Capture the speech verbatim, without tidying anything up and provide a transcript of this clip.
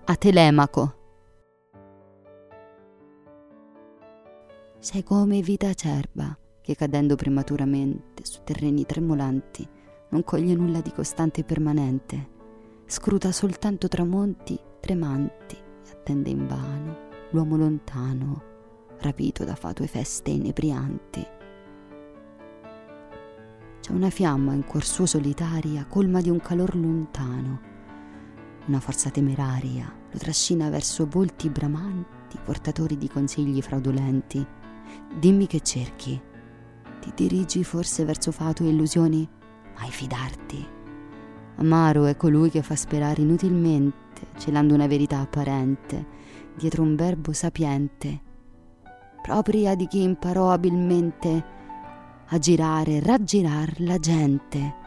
a Telemaco. Sei come vita acerba che, cadendo prematuramente su terreni tremolanti, non coglie nulla di costante e permanente, scruta soltanto tramonti tremanti e attende invano l'uomo lontano, rapito da fatue feste inebrianti. C'è una fiamma in cuor suo solitaria, colma di un calor lontano, una forza temeraria lo trascina verso volti bramanti, portatori di consigli fraudolenti. Dimmi che cerchi, ti dirigi forse verso fatue illusioni? Mai fidarti. Amaro è colui che fa sperare inutilmente, celando una verità apparente dietro un verbo sapiente, propria di chi imparò abilmente a girare e raggirar la gente.